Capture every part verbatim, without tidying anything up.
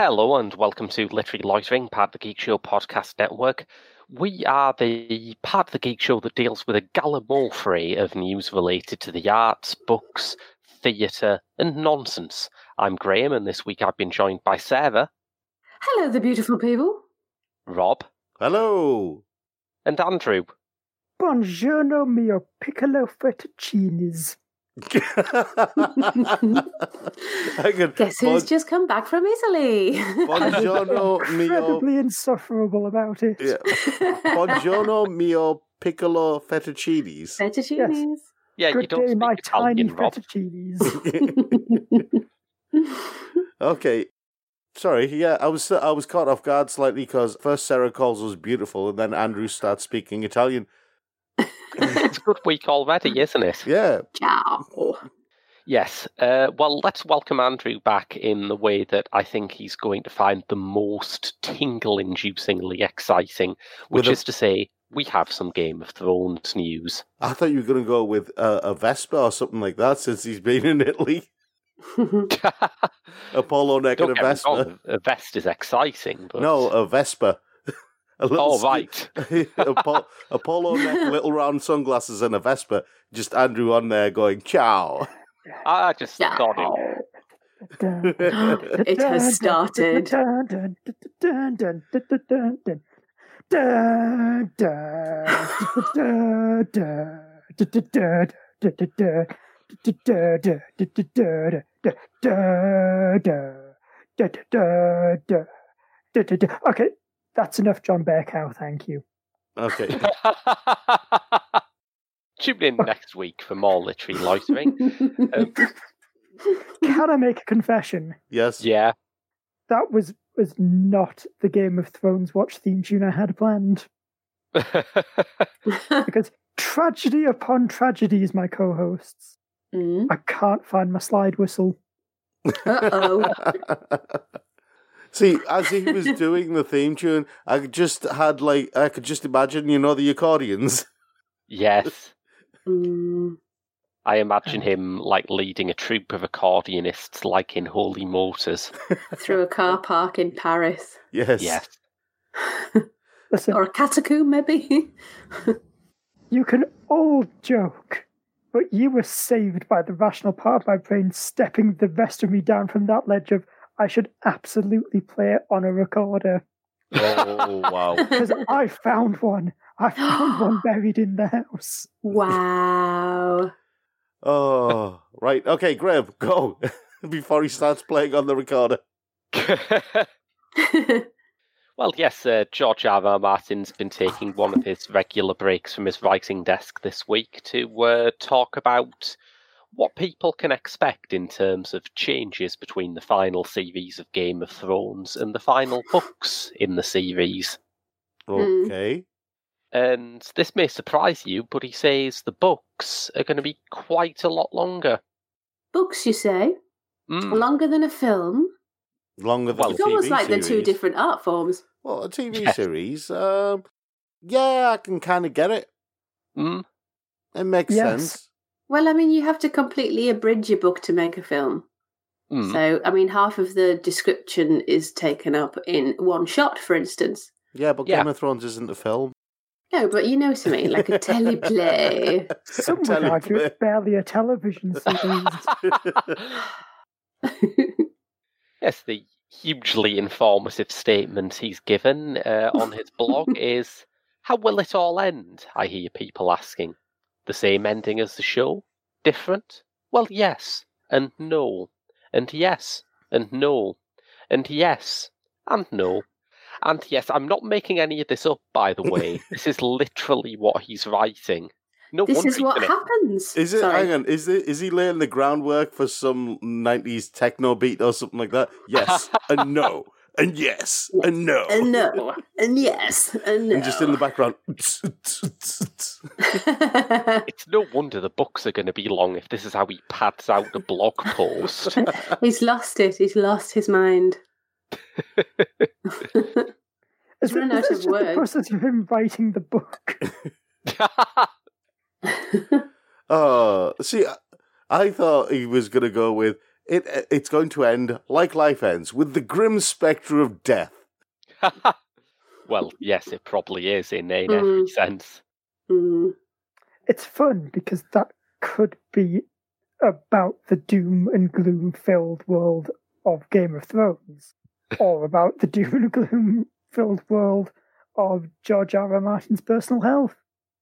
Hello and welcome to Literary Loitering, part of the Geek Show podcast network. We are the part of the Geek Show that deals with a gallimaufry of news related to the arts, books, theatre and nonsense. I'm Graham, and this week I've been joined by Sarah. Hello, the beautiful people. Rob. Hello. And Andrew. Buongiorno mio piccolo fettuccinis. Guess who's bon- just come back from Italy? Buongiorno mio. Incredibly insufferable about it. Yeah. Buongiorno mio piccolo fettuccinis. Fettuccinis. Yes. Yeah, Good you don't day, my speak Italian, tiny Rob. fettuccinis. Okay. Sorry, yeah, I was I was caught off guard slightly because first Sarah calls us beautiful and then Andrew starts speaking Italian. It's a good week already, isn't it? Yeah. Ciao. Yes. Uh, well, let's welcome Andrew back in the way that I think he's going to find the most tingle-inducingly exciting, which With a- is to say, we have some Game of Thrones news. I thought you were going to go with uh, a Vespa or something like that since he's been in Italy. A polo neck Don't and a get me Vespa. wrong, a vest is exciting, but... No, a Vespa. A little Oh, ski- right. a, po- a polo neck, little round sunglasses and a Vespa. Just Andrew on there going, ciao. I just Ciao. got it. It has started. Okay, that's enough John Bearcow, thank you. Okay. Tune in next week for more literary loitering. Um, Can I make a confession? Yes. yeah. That was was not the Game of Thrones watch theme tune I had planned. Because tragedy upon tragedies, my co-hosts. Mm. I can't find my slide whistle. Uh-oh. See, as he was doing the theme tune, I just had like I could just imagine, you know, the accordions. Yes. Mm. I imagine him like leading a troupe of accordionists like in Holy Motors. Through a car park in Paris. Yes. Yes. Listen, Or a catacomb, maybe. you can all joke, but you were saved by the rational part of my brain stepping the rest of me down from that ledge of I should absolutely play it on a recorder. Oh wow. Because I found one. I found one buried in the house. Wow. Oh right. Okay, Graham, go before he starts playing on the recorder. Well, yes, uh, George R. R. Martin's been taking one of his regular breaks from his writing desk this week to uh, talk about what people can expect in terms of changes between the final series of Game of Thrones and the final books in the series. Okay. And this may surprise you, but he says the books are going to be quite a lot longer. Books, you say? Mm. Longer than a film? Longer than Well, a It's T V almost like series. they're two different art forms. Well, a T V Yes. series. Um, yeah, I can kind of get it. Mm. It makes Yes. sense. Well, I mean, you have to completely abridge your book to make a film. Mm. So, I mean, half of the description is taken up in one shot, for instance. Yeah, but Yeah. Game of Thrones isn't a film. No, but you know what I mean, like a teleplay. Some would argue it's barely a television series. Yes, the hugely informative statement he's given uh, on his blog is, how will it all end? I hear people asking. The same ending as the show? Different? Well, yes, and no, and yes, and no, and yes, and no. And yes, I'm not making any of this up, by the way. This is literally what he's writing. No This wonder is he what can- happens. Is it? Sorry. Hang on. Is it? Is he laying the groundwork for some nineties techno beat or something like that? Yes and no and yes and no And no, and yes, and no. and just in the background. It's no wonder the books are going to be long if this is how he pads out the blog post. He's lost it. He's lost his mind. Is run it, out is of this just the words. process of him writing the book? Oh, see, I, I thought he was going to go with it it's going to end like life ends, with the grim spectre of death. Well, yes, it probably is in, in Mm. every sense. Mm. It's fun because that could be about the doom and gloom filled world of Game of Thrones, or about the doom and gloom filled world of George R. R. Martin's personal health.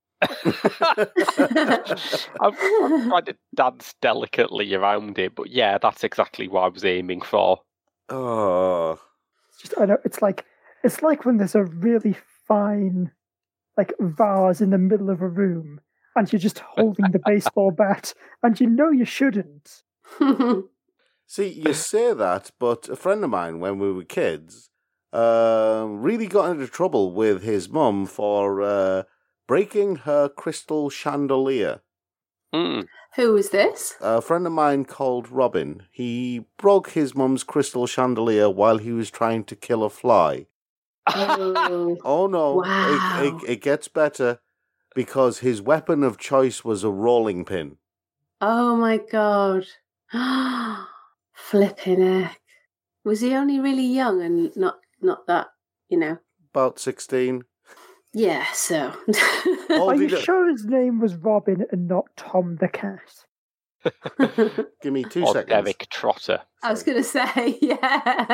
I'm, I'm trying to dance delicately around it, but yeah, that's exactly what I was aiming for. Oh, It's just I know it's like it's like when there's a really fine like vase in the middle of a room and you're just holding the baseball bat and you know you shouldn't. see, you say that, but a friend of mine, when we were kids, uh, really got into trouble with his mum for uh, breaking her crystal chandelier. Mm. Who is this? A friend of mine called Robin, he broke his mum's crystal chandelier while he was trying to kill a fly. Oh, Oh no, Wow. it, it, it gets better, because his weapon of choice was a rolling pin. oh my god. Flipping heck. Was he only really young and not not that, you know? About sixteen. Yeah, so. Oh, Are you did it- sure his name was Robin and not Tom the Cat? Give me two Or seconds. Derek Trotter. I was going to say, yeah.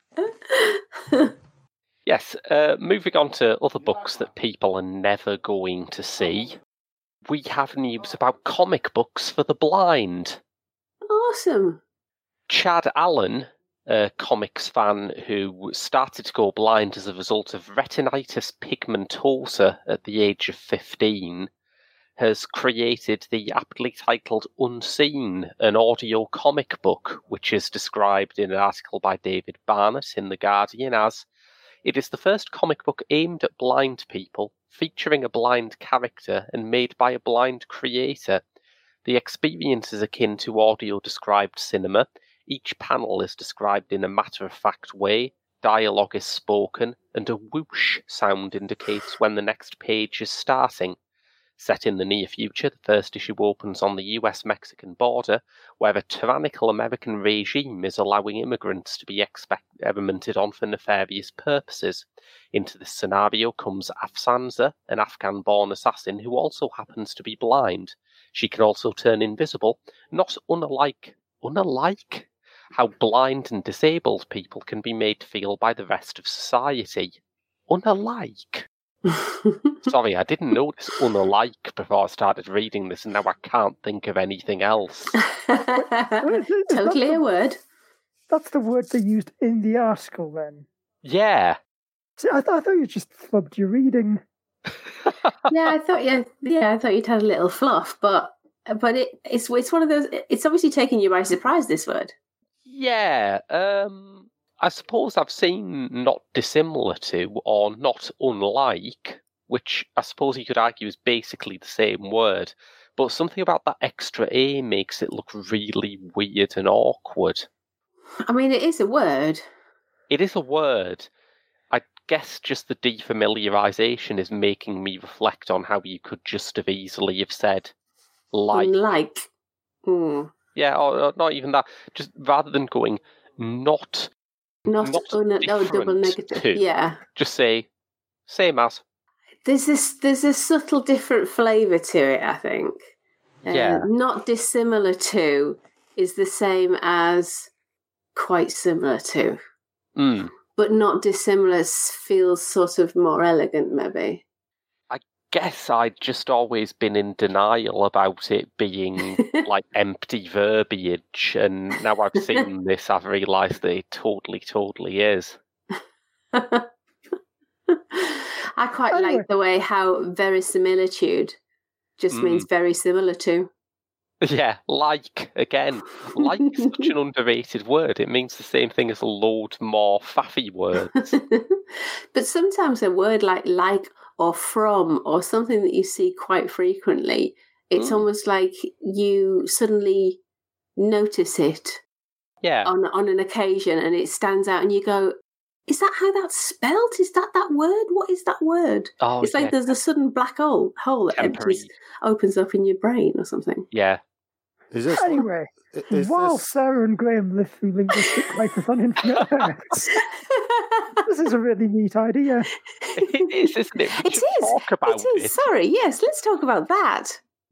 Yes, uh, moving on to other books that people are never going to see. We have news about comic books for the blind. Awesome. Chad Allen, a comics fan who started to go blind as a result of retinitis pigmentosa at the age of fifteen, has created the aptly titled Unseen, an audio comic book, which is described in an article by David Barnett in The Guardian as, "It is the first comic book aimed at blind people, featuring a blind character and made by a blind creator. The experience is akin to audio-described cinema. Each panel is described in a matter-of-fact way, dialogue is spoken, and a whoosh sound indicates when the next page is starting. Set in the near future, the first issue opens on the U S Mexican border, where a tyrannical American regime is allowing immigrants to be experimented on for nefarious purposes. Into this scenario comes Afsanza, an Afghan-born assassin who also happens to be blind. She can also turn invisible, not unlike, unlike how blind and disabled people can be made to feel by the rest of society. Unlike. Sorry, I didn't notice unlike before I started reading this, and now I can't think of anything else. Totally a word. That's the word they used in the article then. Yeah. See, I, th- I thought you just flubbed your reading. Yeah, I thought yeah, yeah, I thought you'd had a little fluff, but but it, it's it's one of those. It's obviously taken you by surprise. This word. Yeah, um, I suppose I've seen not dissimilar to, or not unlike, which I suppose you could argue is basically the same word, but something about that extra A makes it look really weird and awkward. I mean, it is a word. It is a word. I guess just the defamiliarization is making me reflect on how you could just have easily have said like. Unlike. Hmm. Yeah, or, or not even that. Just rather than going not, Not, not un- no, double different negative. to. Yeah. Just say same as. There's this. There's a subtle different flavour to it. I think. Uh, Yeah. Not dissimilar to is the same as quite similar to, Mm. but not dissimilar s- feels sort of more elegant, maybe. Guess I'd just always been in denial about it being like empty verbiage, and now I've seen this, I've realised that it totally, totally is. I quite Anyway. like the way how verisimilitude just Mm. means very similar to. Yeah, like, again, like is such an underrated word. It means the same thing as a load more faffy words. But sometimes a word like like or from or something that you see quite frequently, it's Mm. almost like you suddenly notice it Yeah, on on an occasion and it stands out and you go, is that how that's spelt? Is that that word? What is that word? oh, it's like yeah, there's a sudden black hole hole that temporary. empties, opens up in your brain or something. Yeah, Is this Anyway, is while this, Sarah and Graham live through linguistic crisis on infinite Earths, this is a really neat idea. It is, isn't it? We It should is. talk about It is. Sorry. Yes, let's talk about that.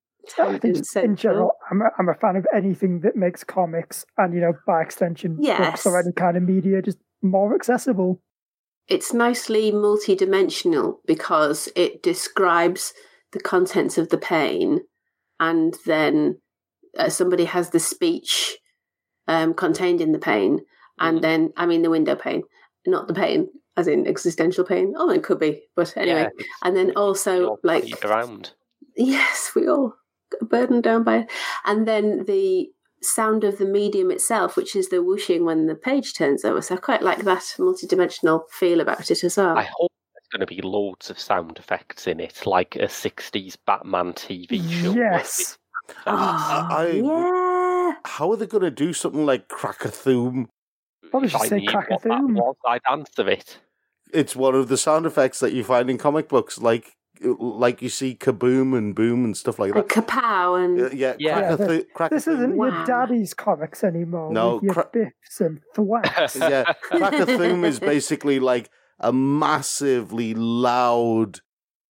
I think Tangent in Central. general, I'm a, I'm a fan of anything that makes comics and, you know, by extension, Yes. books or any kind of media just more accessible. It's nicely multidimensional because it describes the contents of the pane, and then uh, somebody has the speech um, contained in the pane, and Mm. then I mean the window pane, not the pane as in existential pain. Oh, it could be, but anyway. Yeah, it's- and then we also all like played around. yes, we all got burdened down by it, and then the sound of the medium itself, which is the whooshing when the page turns over. So I quite like that multidimensional feel about it as well. I hope there's going to be loads of sound effects in it, like a sixties Batman T V show. Yes. Oh, I- yeah. how are they going to do something like Crack-a-Thoom? Probably If should I say knew what that Crack-a-Thoom. was, I'd answer it. It's one of the sound effects that you find in comic books, like like you see kaboom and boom and stuff like Like that. kapow and Yeah, yeah, Yeah. Crack-a-Tho- This Crack-a-Thoom. isn't Wow. your daddy's comics anymore. No, with your cra- biffs and thwacks. Yeah, Crack-a-Thoom is basically like a massively loud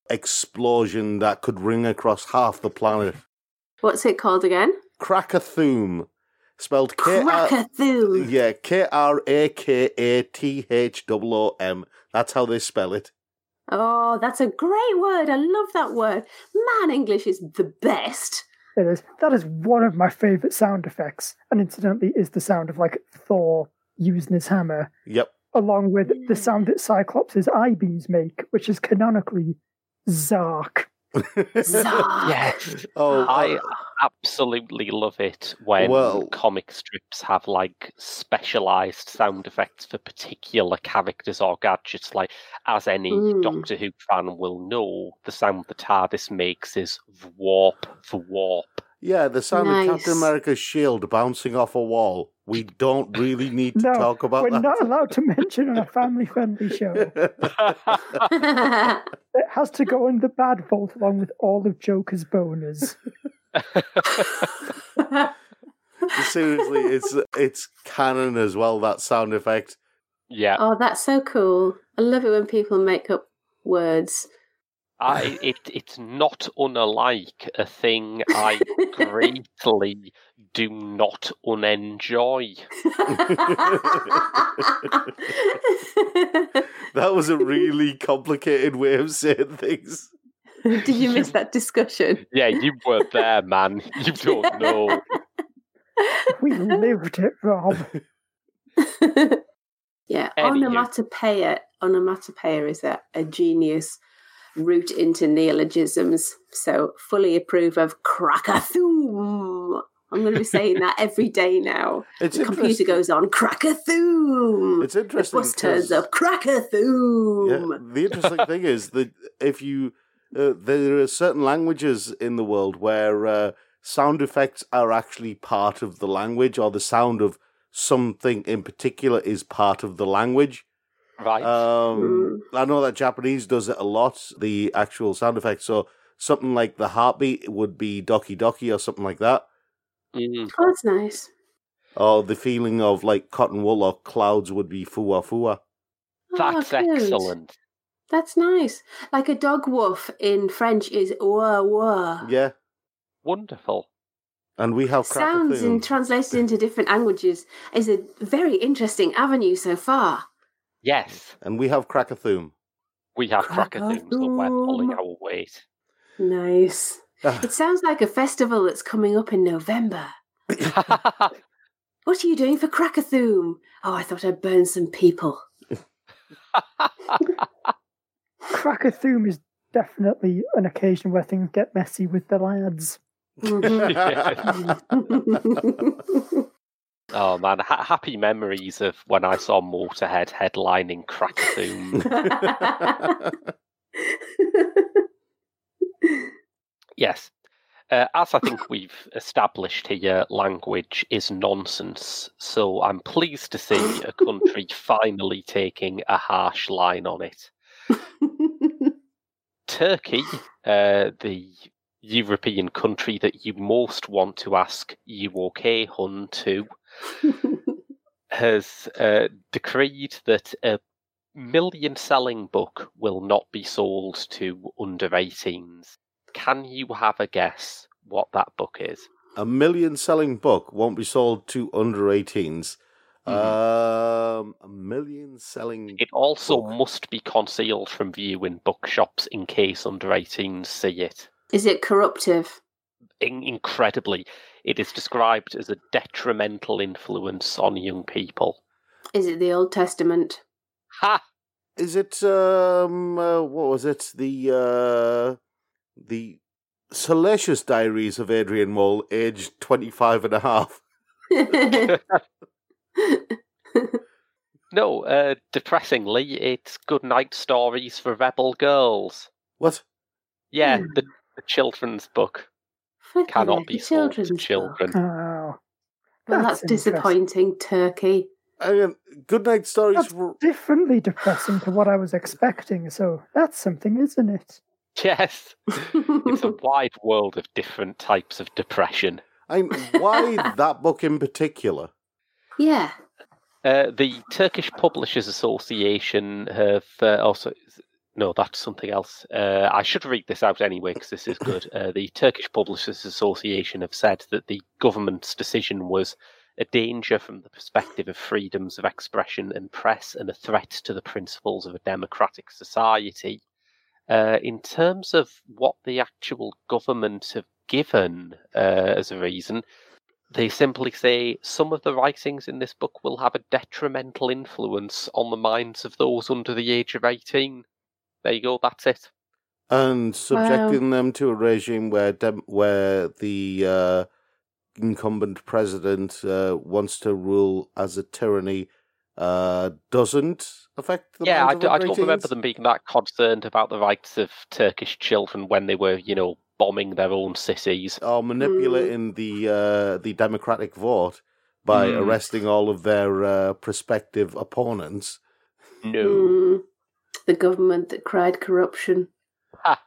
explosion that could ring across half the planet. what's it called again? Crack-a-Thoom, spelled K R Crack-a-thoom. yeah K R A K A T H O O M. That's how they spell it. Oh, that's a great word. I love that word. Man, English is the best. It is. That is one of my favourite sound effects, and incidentally is the sound of like Thor using his hammer, Yep. along with Yeah. the sound that Cyclops' eye beams make, which is canonically Zark. Zark. Yes. Oh, I uh, absolutely love it when Well- comic strips have like specialized sound effects for particular characters or gadgets. Like, as any Mm. Doctor Who fan will know, the sound the TARDIS makes is warp for warp. yeah, the sound Nice. of Captain America's shield bouncing off a wall. We don't really need to No, talk about We're that. not allowed to mention on a family-friendly show. It has to go in the bad vault along with all of Joker's boners. Seriously, it's it's canon as well, that sound effect. Yeah, Oh, that's so cool. I love it when people make up words. I, it it's not unlike a thing I greatly do not unenjoy. That was a really complicated way of saying things. Did you miss that discussion? Yeah, you were there, man. You don't know. We lived it, Rob. Yeah, Anywho. onomatopoeia. Onomatopoeia is a, a genius route into neologisms. So fully approve of Crack-a-thoom. I'm going to be saying that every day now. It's The computer interesting. goes on Crack-a-thoom. It's interesting The bus turns because- up Crack-a-thoom. Yeah, the interesting thing is that if you, uh, there are certain languages in the world where uh, sound effects are actually part of the language, or the sound of something in particular is part of the language. Right. Um, I know that Japanese does it a lot, the actual sound effects. So something like the heartbeat would be doki doki or something like that. Mm. Oh, that's nice. Or the feeling of like cotton wool or clouds would be fua fua. That's Oh, good. excellent. That's nice. Like a dog woof in French is wah wah. Yeah. Wonderful. And we have Sounds Crack-a-thoom. and translated into different languages is a very interesting avenue so far. Yes, And we have Crack-a-thoom. we have Crack-a-thoom, so we're pulling Crack-a-thoom. our weight. Nice. It sounds like a festival that's coming up in November. What are you doing for Crack-a-thoom? Oh, I thought I'd burn some people. Crack-a-thoom is definitely an occasion where things get messy with the lads. Oh man, ha- happy memories of when I saw Motorhead headlining Crack-a-thoom. Yes. Uh, as I think we've established here, language is nonsense, so I'm pleased to see a country finally taking a harsh line on it. Turkey, uh, the European country that you most want to ask, "You okay, hun?" to, has uh, decreed that a million-selling book will not be sold to under eighteens. Can you have a guess what that book is? A million-selling book won't be sold to under eighteens. Mm-hmm. Um, a million-selling It also book. must be concealed from view in bookshops in case under eighteens see it. Is it corruptive? In- incredibly, it is described as a detrimental influence on young people. Is it the Old Testament? Ha! Is it, um, uh, what was it? The, uh, the Salacious Diaries of Adrian Mole, aged twenty-five and a half. No, uh, depressingly, it's Goodnight Stories for Rebel Girls. What? Yeah, the, the children's book Flipping cannot heck, be a sold to children's children. book. Oh, Well, that's that's disappointing, Turkey. I mean, Goodnight Stories That's were... differently depressing to what I was expecting, so that's something, isn't it? Yes, it's a wide world of different types of depression. I mean, why that book in particular? Yeah. Uh, the Turkish Publishers Association have uh, also... No, that's something else. Uh, I should read this out anyway, because this is good. Uh, the Turkish Publishers Association have said that the government's decision was a danger from the perspective of freedoms of expression and press and a threat to the principles of a democratic society. Uh, in terms of what the actual government have given uh, as a reason, they simply say some of the writings in this book will have a detrimental influence on the minds of those under the age of eighteen. There you go, that's it. And subjecting Wow. them to a regime where dem- where the uh, incumbent president uh, wants to rule as a tyranny uh, doesn't affect the Yeah, I, minds d- of I under don't remember eighteens? them being that concerned about the rights of Turkish children when they were, you know, bombing their own cities. Or manipulating the uh, the democratic vote by Mm. arresting all of their uh, prospective opponents. No. Mm, the government that cried corruption. Ha.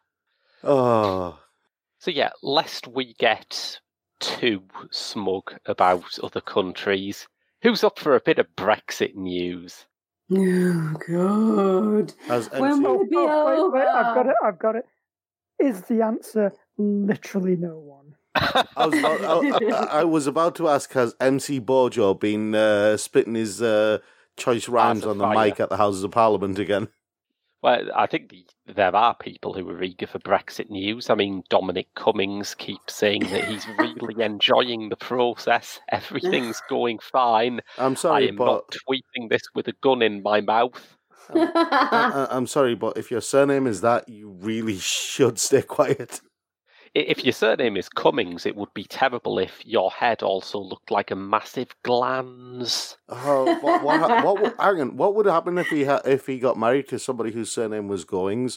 Oh, So yeah, lest we get too smug about other countries, who's up for a bit of Brexit news? Oh, God. as When M C will it be Oh, wait, wait, I've got over? it, I've got it. Is the answer literally no one? I was about, I, I- I was about to ask, has M C Bojo been uh, spitting his uh, choice rhymes of on the fire. mic at the Houses of Parliament again? Well, I think the, there are people who are eager for Brexit news. I mean, Dominic Cummings keeps saying that he's really enjoying the process. Everything's going fine. I'm I sorry, am but not tweeting this with a gun in my mouth. I, I, I'm sorry, but if your surname is that, you really should stay quiet. I- If your surname is Cummings, it would be terrible if your head also looked like a massive glans. Oh, what, what, what, what, would- hang on, what would happen if he ha- if he got married to somebody whose surname was Goings?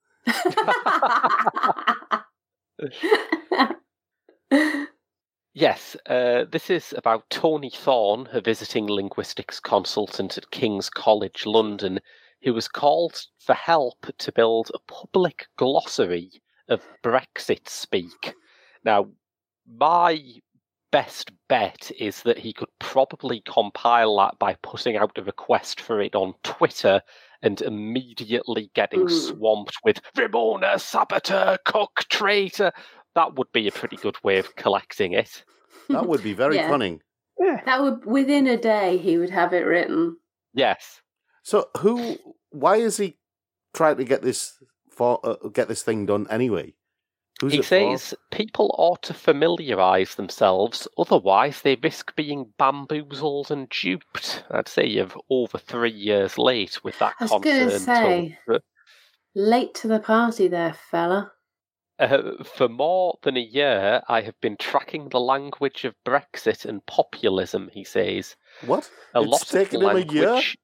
Yes, uh, this is about Tony Thorne, a visiting linguistics consultant at King's College London, who was called for help to build a public glossary of Brexit speak. Now, my best bet is that he could probably compile that by putting out a request for it on Twitter and immediately getting Mm. swamped with Ramona, saboteur, cook, traitor. That would be a pretty good way of collecting it. That would be very Yeah. cunning. Yeah. That would, within a day, he would have it written. Yes. So, who? Why is he trying to get this for uh, get this thing done anyway? Who's He it says people ought to familiarise themselves, otherwise they risk being bamboozled and duped. I'd say you're over three years late with that I was gonna concern. say. Tom. Late to the party there, fella. Uh, for more than a year, I have been tracking the language of Brexit and populism, he says. for? What? A It's lot of the taken him a year? language...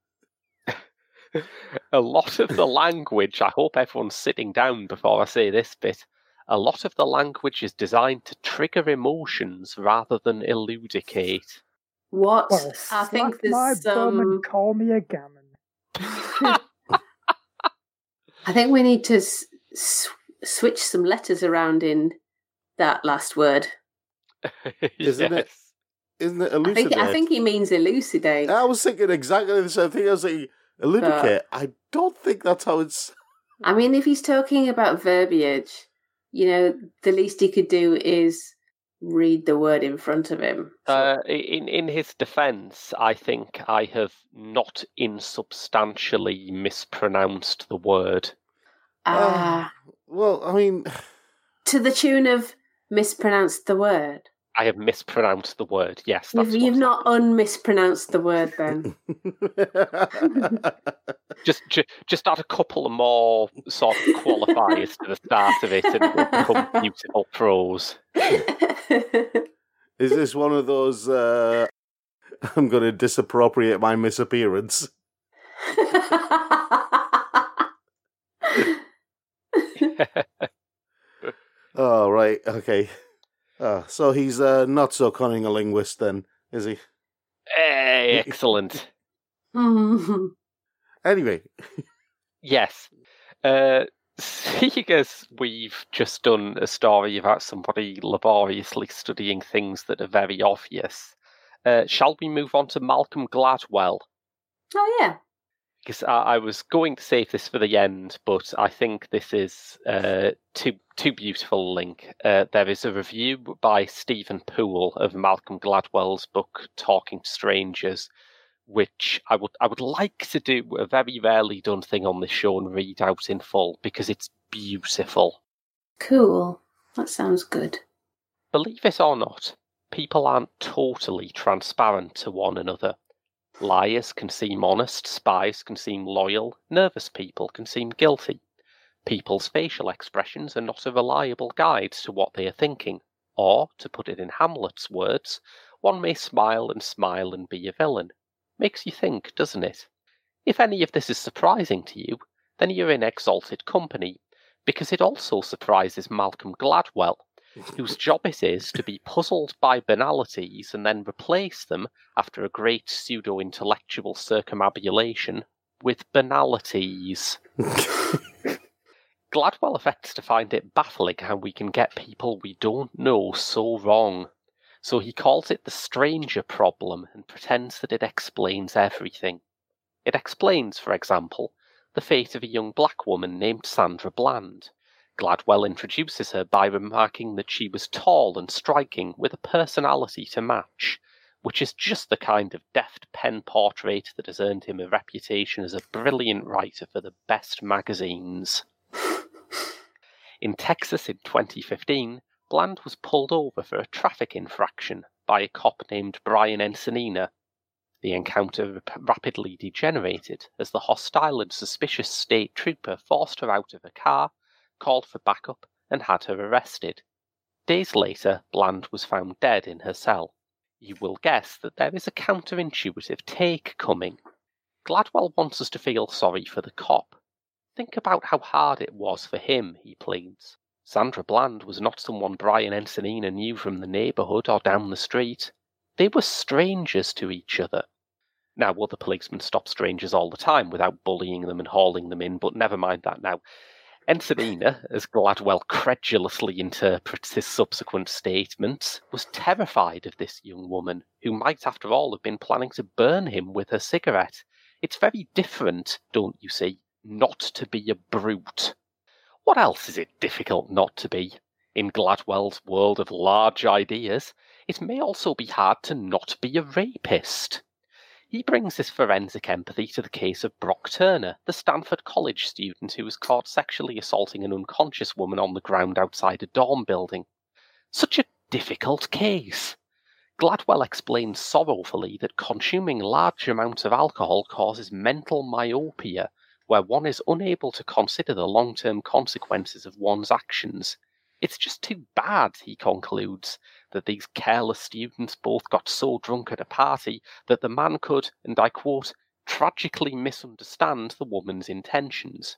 a lot of the language, I hope everyone's sitting down before I say this bit, a lot of the language is designed to trigger emotions rather than elucidate. What? Well, I think slap my there's bum some. and call me a gammon. I think we need to s- s- switch some letters around in that last word. Isn't yes. it? Isn't it I elucidate? think, I think he means elucidate. I was thinking exactly the same thing. I was thinking, elucidate. I don't think that's how it's... I mean, if he's talking about verbiage, you know, the least he could do is read the word in front of him. So. Uh, in in his defence, I think I have not insubstantially mispronounced the word. Ah. Uh, well, I mean... To the tune of mispronounced the word. I have mispronounced the word, yes. That's You've, you've not happened. unmispronounced the word, then. just, just just add a couple of more sort of qualifiers to the start of it and it will become beautiful prose. Is this one of those, uh, I'm going to disappropriate my misappearance? Oh, right, okay. Uh, so he's uh, not so cunning a linguist then, is he? Hey, excellent. Anyway. Yes. Uh, seeing as we've just done a story about somebody laboriously studying things that are very obvious, uh, shall we move on to Malcolm Gladwell? Oh, yeah. Because I, I was going to save this for the end, but I think this is uh, too too beautiful a link. Uh, there is a review by Stephen Poole of Malcolm Gladwell's book Talking to Strangers, which I would I would like to do a very rarely done thing on this show and read out in full because it's beautiful. Cool. That sounds good. Believe it or not, people aren't totally transparent to one another. Liars can seem honest, spies can seem loyal, nervous people can seem guilty. People's facial expressions are not a reliable guide to what they are thinking. Or, to put it in Hamlet's words, one may smile and smile and be a villain. Makes you think, doesn't it? If any of this is surprising to you, then you're in exalted company, because it also surprises Malcolm Gladwell, whose job it is to be puzzled by banalities and then replace them, after a great pseudo-intellectual circumambulation, with banalities. Gladwell affects to find it baffling how we can get people we don't know so wrong. So he calls it the stranger problem and pretends that it explains everything. It explains, for example, the fate of a young black woman named Sandra Bland. Gladwell introduces her by remarking that she was tall and striking with a personality to match, which is just the kind of deft pen portrait that has earned him a reputation as a brilliant writer for the best magazines. In Texas in twenty fifteen, Bland was pulled over for a traffic infraction by a cop named Brian Encenina. The encounter rapidly degenerated as the hostile and suspicious state trooper forced her out of her car, called for backup, and had her arrested. Days later, Bland was found dead in her cell. You will guess that there is a counterintuitive take coming. Gladwell wants us to feel sorry for the cop. Think about how hard it was for him, he pleads. Sandra Bland was not someone Brian Encenina knew from the neighbourhood or down the street. They were strangers to each other. Now, other policemen stop strangers all the time without bullying them and hauling them in, but never mind that now. Encenina, as Gladwell credulously interprets his subsequent statements, was terrified of this young woman, who might after all have been planning to burn him with her cigarette. It's very different, don't you see, not to be a brute. What else is it difficult not to be? In Gladwell's world of large ideas, it may also be hard to not be a rapist. He brings this forensic empathy to the case of Brock Turner, the Stanford College student who was caught sexually assaulting an unconscious woman on the ground outside a dorm building. Such a difficult case. Gladwell explains sorrowfully that consuming large amounts of alcohol causes mental myopia, where one is unable to consider the long-term consequences of one's actions. It's just too bad, he concludes, that these careless students both got so drunk at a party that the man could, and I quote, tragically misunderstand the woman's intentions.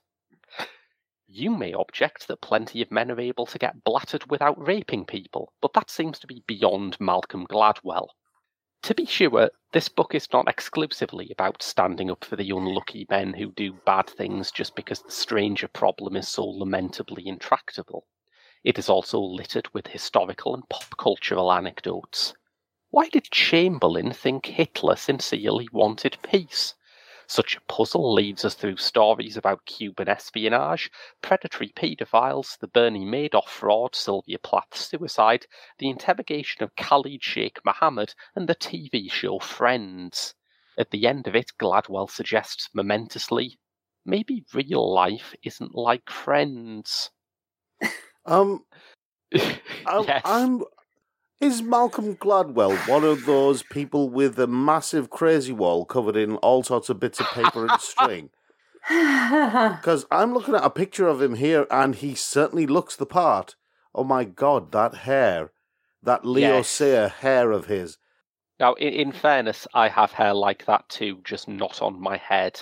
You may object that plenty of men are able to get blattered without raping people, but that seems to be beyond Malcolm Gladwell. To be sure, this book is not exclusively about standing up for the unlucky men who do bad things just because the stranger problem is so lamentably intractable. It is also littered with historical and pop cultural anecdotes. Why did Chamberlain think Hitler sincerely wanted peace? Such a puzzle leads us through stories about Cuban espionage, predatory paedophiles, the Bernie Madoff fraud, Sylvia Plath's suicide, the interrogation of Khalid Sheikh Mohammed, and the T V show Friends. At the end of it, Gladwell suggests momentously, maybe real life isn't like Friends. Um, I'm, Yes. I'm. Is Malcolm Gladwell one of those people with a massive crazy wall covered in all sorts of bits of paper and string? Because I'm looking at a picture of him here, and he certainly looks the part. Oh my God, that hair, that Leo Yes. Sayer hair of his. Now, in, in fairness, I have hair like that too, just not on my head.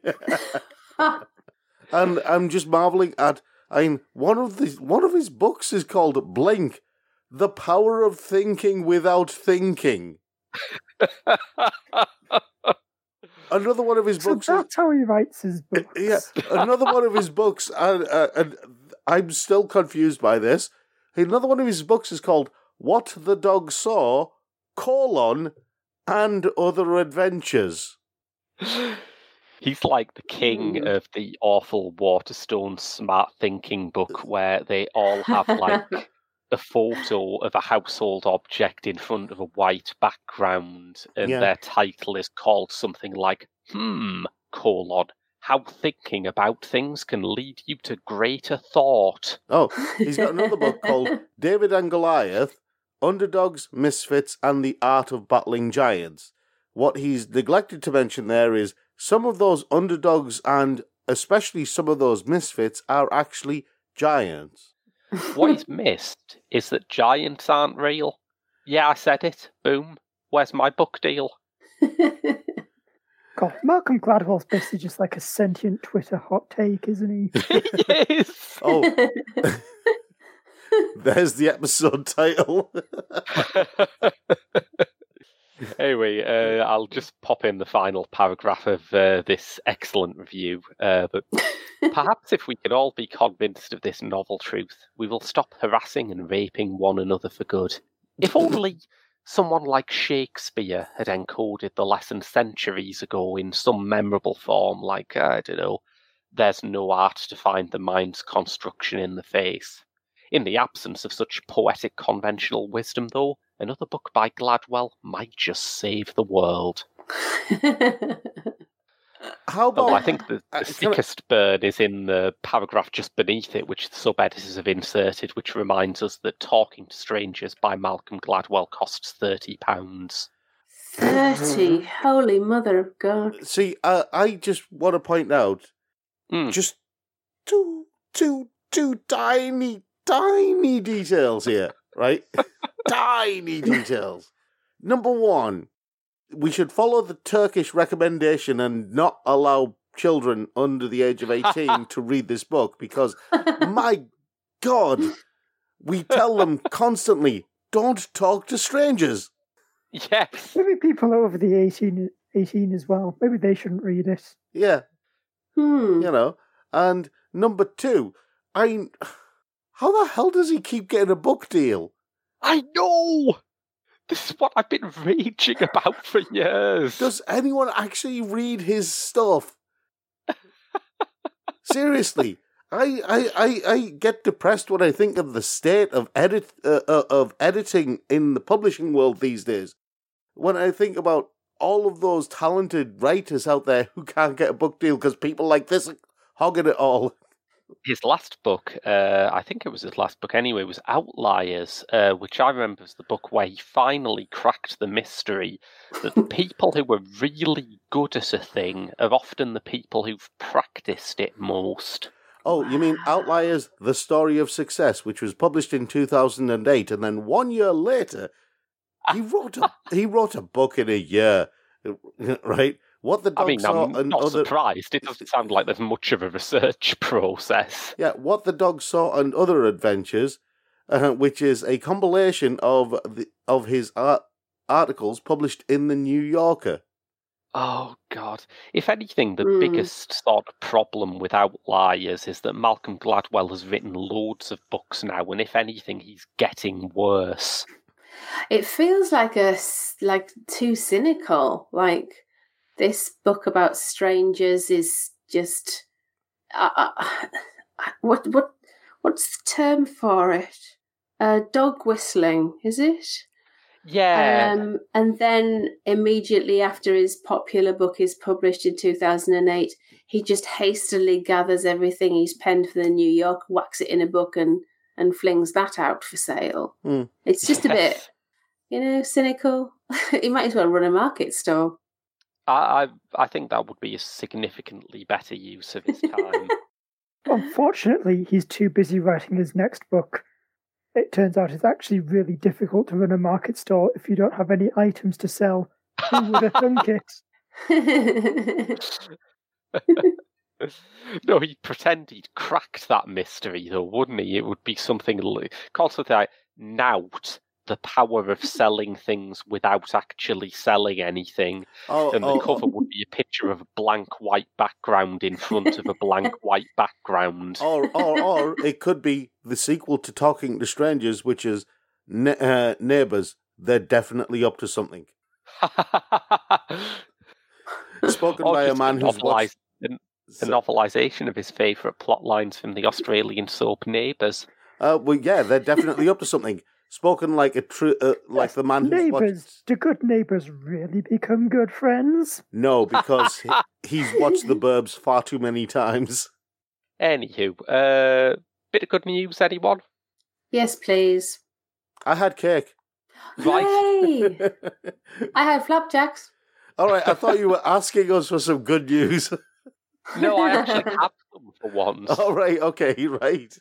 And I'm just marveling at. I mean, one of the one of his books is called Blink. The Power of Thinking Without Thinking. Another one of his So books. that's how he writes his books. Yeah, another one of his books, and, uh, and I'm still confused by this. Another one of his books is called What the Dog Saw, colon, and Other Adventures. He's like the king Mm. of the awful Waterstone smart thinking book where they all have like a photo of a household object in front of a white background, and Yeah. their title is called something like, hmm, colon, how thinking about things can lead you to greater thought. Oh, he's got another book called David and Goliath, Underdogs, Misfits, and the Art of Battling Giants. What he's neglected to mention there is some of those underdogs and especially some of those misfits are actually giants. What he's missed is that giants aren't real. Yeah, I said it. Boom. Where's my book deal? God, Malcolm Gladwell's basically just like a sentient Twitter hot take, isn't he? Yes. Oh, there's the episode title. Anyway, uh, I'll just pop in the final paragraph of uh, this excellent review. Uh, but perhaps if we can all be convinced of this novel truth, we will stop harassing and raping one another for good. If only someone like Shakespeare had encoded the lesson centuries ago in some memorable form, like, I don't know, there's no art to find the mind's construction in the face. In the absence of such poetic conventional wisdom, though, another book by Gladwell might just save the world. How about... Although I think the, uh, the can I- sickest burn is in the paragraph just beneath it, which the sub-editors have inserted, which reminds us that Talking to Strangers by Malcolm Gladwell costs thirty pounds. Thirty. Holy mother of God. See, uh, I just want to point out Mm. just two, two, two tiny, tiny details here, right? Tiny details. Number one, we should follow the Turkish recommendation and not allow children under the age of eighteen to read this book because, my God, we tell them constantly, don't talk to strangers. Yes. Maybe people over the eighteen, eighteen as well. Maybe they shouldn't read it. Yeah, Hmm. you know. And number two, I... How the hell does he keep getting a book deal? I know! This is what I've been raging about for years. Does anyone actually read his stuff? Seriously, I, I, I, I get depressed when I think of the state of edit uh, uh, of editing in the publishing world these days. When I think about all of those talented writers out there who can't get a book deal because people like this are hogging it all. His last book, uh, I think it was his last book anyway, was Outliers, uh, which I remember as the book where he finally cracked the mystery that the people who were really good at a thing are often the people who've practiced it most. Oh, you mean Outliers, The Story of Success, which was published in two thousand eight, and then one year later, he wrote a, he wrote a book in a year, right? What the I Dog mean, Saw I'm and not Other... surprised. It doesn't sound like there's much of a research process. Yeah, What the Dog Saw and Other Adventures, uh, which is a compilation of the of his art, articles published in the New Yorker. Oh, God. If anything, the Mm. biggest sort of problem with Outliers is that Malcolm Gladwell has written loads of books now, and if anything, he's getting worse. It feels like a s- like too cynical. Like this book about strangers is just uh, uh, what what what's the term for it? Uh, dog whistling, is it? Yeah. Um, and then immediately after his popular book is published in two thousand eight, he just hastily gathers everything he's penned for the New York, whacks it in a book, and and flings that out for sale. Mm. It's just a Yes. bit, you know, cynical. He might as well run a market store. I, I I think that would be a significantly better use of his time. Unfortunately, he's too busy writing his next book. It turns out it's actually really difficult to run a market store if you don't have any items to sell. Who would have thunk it? No, he'd pretend he'd cracked that mystery, though, wouldn't he? It would be something li- called something like Nout, the power of selling things without actually selling anything. Oh, And the oh, cover would be a picture of a blank white background in front of a blank white background. or, or, or it could be the sequel to Talking to Strangers, which is ne- uh, Neighbours. They're definitely up to something. Spoken Or by a just man who's novelis- watched... a, a novelisation of his favourite plot lines from the Australian soap Neighbours. Uh, well, yeah, they're definitely up to something. Spoken like a true, uh, like the man who's Neighbours. watched... Do good neighbours really become good friends? No, because he, he's watched The Burbs far too many times. Anywho, uh, bit of good news, anyone? Yes, please. I had cake. Right. Yay! I had flapjacks. All right, I thought you were asking us for some good news. No, I actually have them for once. All right, okay, right.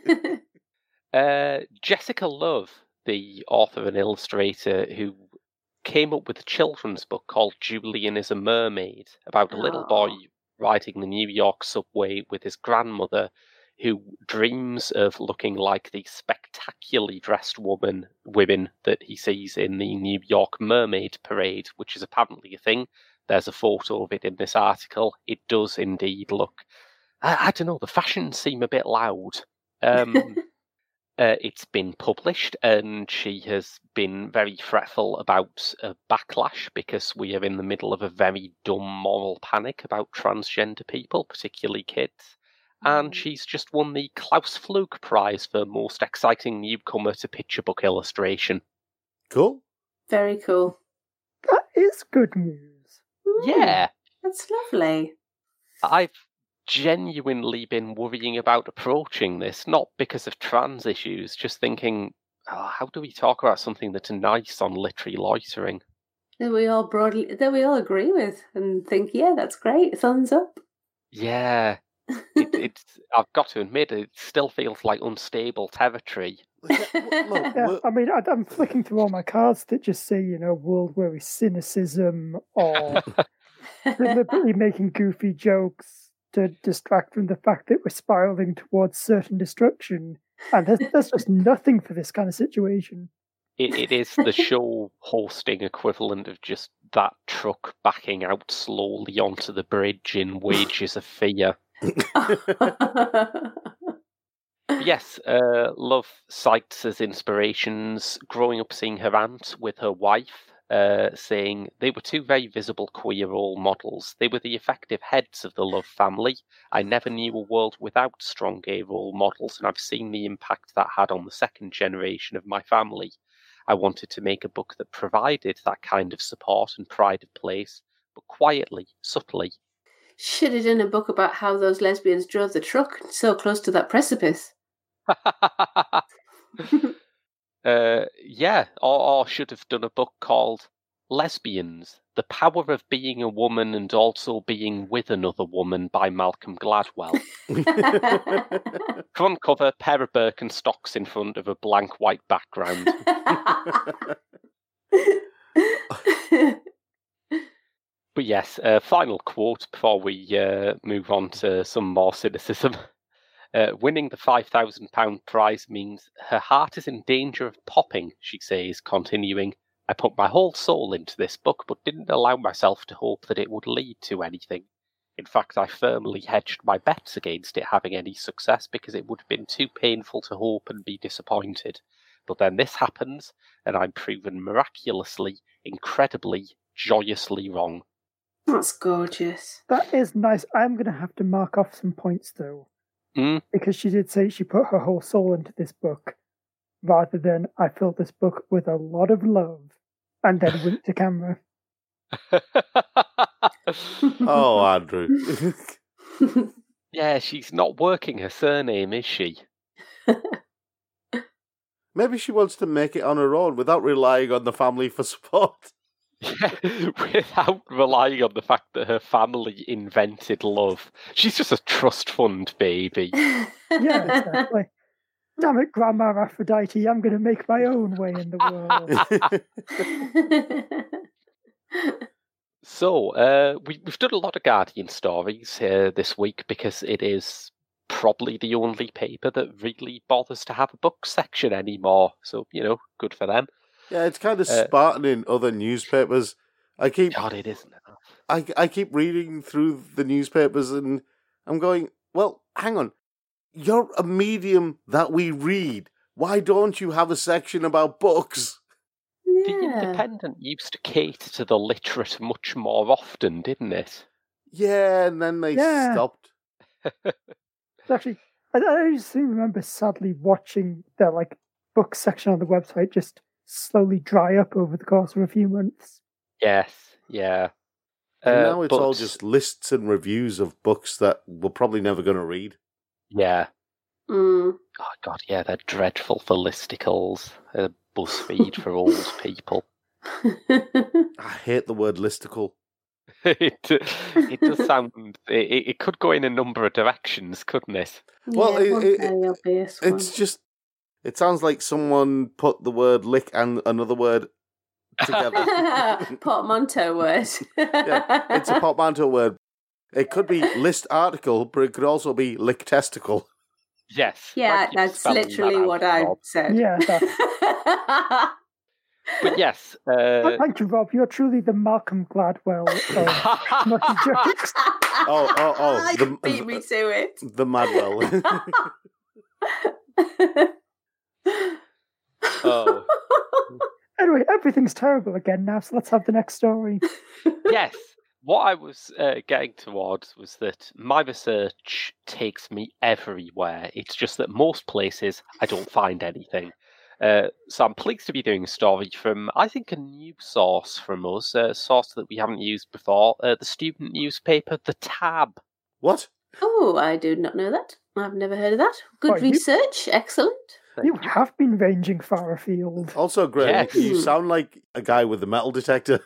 Uh, Jessica Love, the author and illustrator who came up with a children's book called Julian is a Mermaid, about a little boy Aw. riding the New York subway with his grandmother, who dreams of looking like the spectacularly dressed woman women that he sees in the New York Mermaid Parade, which is apparently a thing. There's a photo of it in this article. It does indeed look... I, I don't know, the fashions seem a bit loud. Um... Uh, it's been published, and she has been very fretful about a backlash because we are in the middle of a very dumb moral panic about transgender people, particularly kids. And she's just won the Klaus Flug Prize for Most Exciting Newcomer to Picture Book Illustration. Cool. Very cool. That is good news. Ooh, Yeah, That's lovely. I've genuinely been worrying about approaching this, not because of trans issues, just thinking, oh, how do we talk about something that's nice on literary loitering? That we all broadly, that we all agree with and think, yeah, that's great. Thumbs up. Yeah, it, it's. I've got to admit, it still feels like unstable territory. Yeah, w- look, Yeah, we're- I mean, I, I'm flicking through all my cards that just say, you know, world weary cynicism or deliberately making goofy jokes to distract from the fact that we're spiraling towards certain destruction. And there's, there's just nothing for this kind of situation. It, it is the show hosting equivalent of just that truck backing out slowly onto the bridge in Wages of Fear. Yes, uh, Love cites as inspirations growing up seeing her aunt with her wife, uh, saying they were two very visible queer role models. They were the effective heads of the Love family. I never knew a world without strong gay role models, and I've seen the impact that had on the second generation of my family. I wanted to make a book that provided that kind of support and pride of place, but quietly, subtly. Should have done a book about how those lesbians drove the truck so close to that precipice. uh, yeah, or, or should have done a book called Lesbians, The Power of Being a Woman and Also Being with Another Woman by Malcolm Gladwell. Front cover, pair of Birkenstocks in front of a blank white background. But yes, uh, final quote before we uh, move on to some more cynicism. Uh, winning the five thousand pounds prize means her heart is in danger of popping, she says, continuing, I put my whole soul into this book, but didn't allow myself to hope that it would lead to anything. In fact, I firmly hedged my bets against it having any success because it would have been too painful to hope and be disappointed. But then this happens, and I'm proven miraculously, incredibly, joyously wrong. That's gorgeous. That is nice. I'm going to have to mark off some points, though. Mm. Because she did say she put her whole soul into this book, rather than I filled this book with a lot of love, and then winked to camera. Oh, Andrew. Yeah, she's not working her surname, is she? Maybe she wants to make it on her own without relying on the family for support. Yeah, without relying on the fact that her family invented love. She's just a trust fund baby. Yeah, exactly. Damn it, Grandma Aphrodite, I'm going to make my own way in the world. So, uh, we, we've done a lot of Guardian stories uh, this week because it is probably the only paper that really bothers to have a book section anymore. So, you know, good for them. Yeah, it's kind of Uh, Spartan in other newspapers. I keep God, it isn't enough. I, I keep reading through the newspapers and I'm going, well, hang on. You're a medium that we read. Why don't you have a section about books? The Yeah. Independent used to cater to the literate much more often, didn't it? Yeah, and then they Yeah. stopped. Actually, I, I just remember sadly watching the like book section on the website just slowly dry up over the course of a few months. Yes, yeah. And Uh, now it's all but- just lists and reviews of books that we're probably never going to read. Yeah. Mm. Oh, God, yeah, they're dreadful for listicles. Uh, BuzzFeed for old people. I hate the word listicle. it, it does sound... It, it could go in a number of directions, couldn't it? Well, yeah, it- one it- very obvious one. It's just, it sounds like someone put the word lick and another word together. Portmanteau word. Yeah, it's a portmanteau word. It could be list article, but it could also be lick testicle. Yes. Yeah, thank you for that's spelling that literally out, what I Rob. said. Yeah, that, But yes, uh, thank you, Rob. You're truly the Malcolm Gladwell of Naughty Jokes. Oh, oh, oh, You the- beat me to it. The Madwell. oh, Anyway, everything's terrible again now, so let's have the next story. yes. What I was uh, getting towards was that my research takes me everywhere. It's just that most places I don't find anything. Uh, so I'm pleased to be doing a story from, I think, a new source from us, a source that we haven't used before, uh, the student newspaper, The Tab. What? Oh, I do not know that. I've never heard of that. Good Oh, you- research. Excellent. Thank You have been ranging far afield. Also, Greg, Yes. you sound like a guy with a metal detector.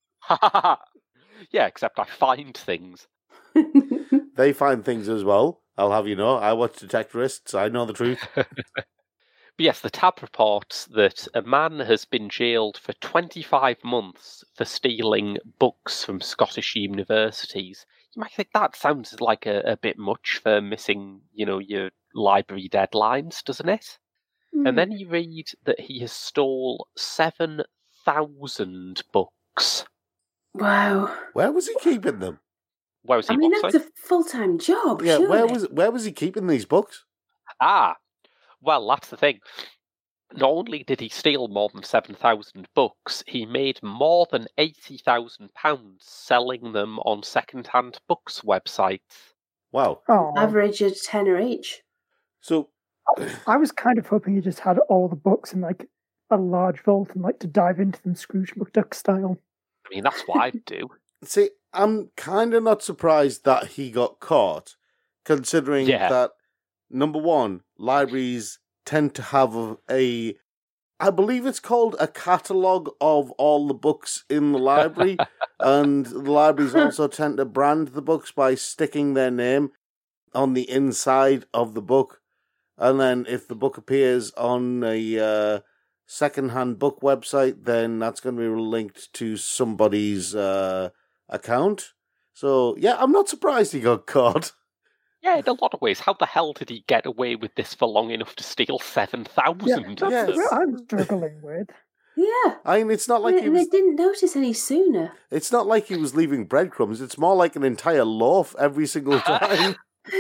Yeah, except I find things. They find things as well. I'll have you know. I watch Detectorists. I know the truth. But yes, the Tab reports that a man has been jailed for twenty-five months for stealing books from Scottish universities. You might think that sounds like a, a bit much for missing, you know, your library deadlines, doesn't it? And then you read that he has stole seven thousand books. Wow. Where was he keeping them? Where was he? I mean, what, that's sorry? a full-time job, Yeah, surely. where was where was he keeping these books? Ah, well, that's the thing. Not only did he steal more than seven thousand books, he made more than eighty thousand pounds selling them on second-hand books websites. Wow. Oh, Average a tenner each. So I was kind of hoping he just had all the books in like a large vault and like to dive into them Scrooge McDuck style. I mean, that's what I'd do. see, I'm kind of not surprised that he got caught, considering Yeah. that number one, libraries tend to have a, a I believe it's called a catalogue of all the books in the library, and the libraries also tend to brand the books by sticking their name on the inside of the book, and then if the book appears on a uh, second-hand book website, then that's going to be linked to somebody's uh, account. So, yeah, I'm not surprised he got caught. Yeah, in a lot of ways. How the hell did he get away with this for long enough to steal seven Yeah, thousand? that's Yes. what I'm struggling with. Yeah. I mean, it's not like and he was. they didn't notice any sooner. It's not like he was leaving breadcrumbs. It's more like an entire loaf every single time.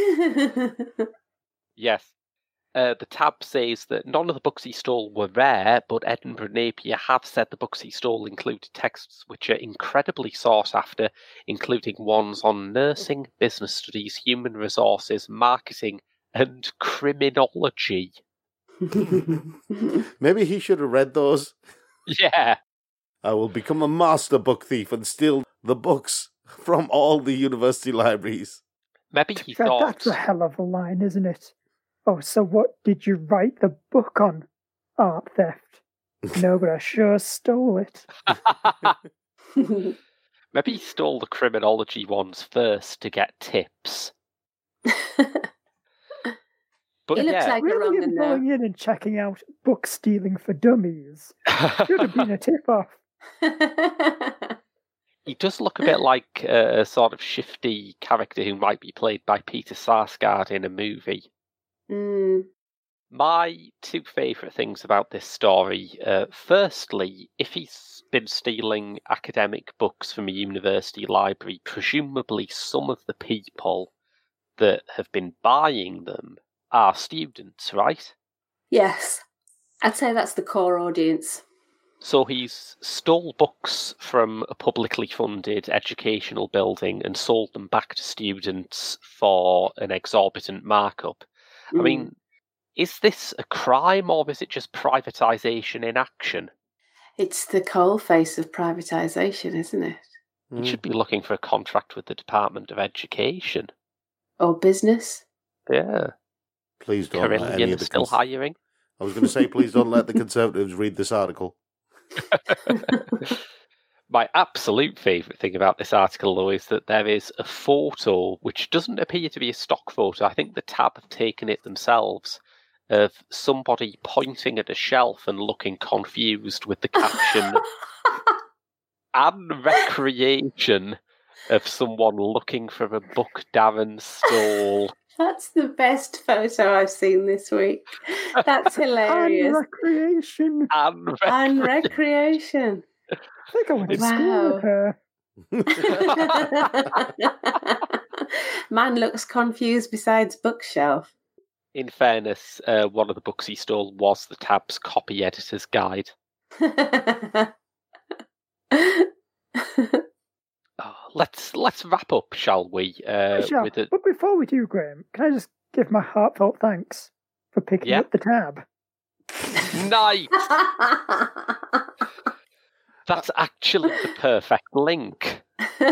Yes. Uh, the tab says that none of the books he stole were rare, but Edinburgh Napier have said the books he stole included texts which are incredibly sought after, including ones on nursing, business studies, human resources, marketing, and criminology. Maybe he should have read those. Yeah. I will become a master book thief and steal the books from all the university libraries. Maybe he That- thought... That's a hell of a line, isn't it? Oh, so what did you write the book on? Art theft. No, but I sure stole it. Maybe he stole the criminology ones first to get tips. But He looks yeah, like- You're Really wrong in there. going in and checking out book stealing for dummies. Should have been a tip-off. he does look a bit like a sort of shifty character who might be played by Peter Sarsgaard in a movie. mm. My two favourite things about this story, uh, firstly, if he's been stealing academic books from a university library, presumably some of the people that have been buying them are students, right? Yes. I'd say that's the core audience. So he's stole books from a publicly funded educational building and sold them back to students for an exorbitant markup. I Mm. mean, is this a crime or is it just privatisation in action? It's the coal face of privatisation, isn't it? You should be looking for a contract with the Department of Education. Or business. Yeah. Please don't let any Carillion of the still cons- hiring. I was going to say, please don't let the Conservatives read this article. My absolute favourite thing about this article, though, is that there is a photo which doesn't appear to be a stock photo. I think the tab have taken it themselves, of somebody pointing at a shelf and looking confused with the caption, "An recreation of someone looking for a book Darren stole." That's the best photo I've seen this week. That's And hilarious. recreation. An rec- And recreation. I think I went to school with her. Man looks confused besides bookshelf. In fairness, uh, one of the books he stole was the tab's copy editor's guide. Oh, let's let's wrap up, shall we? Uh, We shall. with a, But before we do, Graham, can I just give my heartfelt thanks for picking Yeah. up the tab? nice. That's actually the perfect link.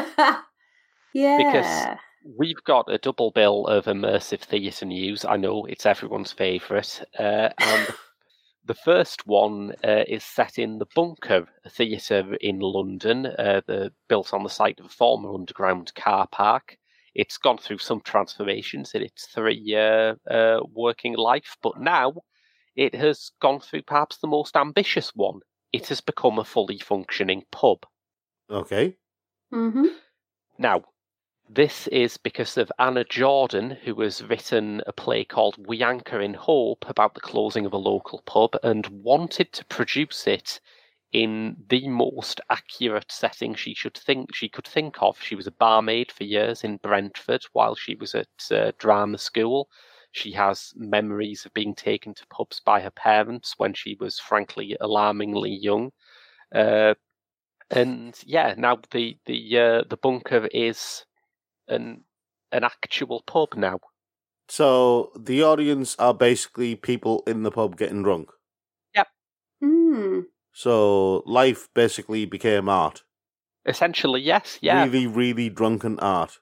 yeah. We've got a double bill of immersive theatre news. I know it's everyone's favourite, uh, and the first one uh, is set in the Bunker Theatre in London, uh, the, built on the site of a former underground car park. It's gone through some transformations in its three-year uh, working life, but now it has gone through perhaps the most ambitious one. It has become a fully functioning pub. Okay. Mm-hmm. Now, this is because of Anna Jordan, who has written a play called We Anchor in Hope about the closing of a local pub and wanted to produce it in the most accurate setting she should think she could think of. She was a barmaid for years in Brentford while she was at uh, drama school. She has memories of being taken to pubs by her parents when she was frankly alarmingly young. Uh, and yeah, now the the uh, the Bunker is an an actual pub now. So the audience are basically people in the pub getting drunk. Mm. So life basically became art. Essentially, yes, yeah. Really, really drunken art.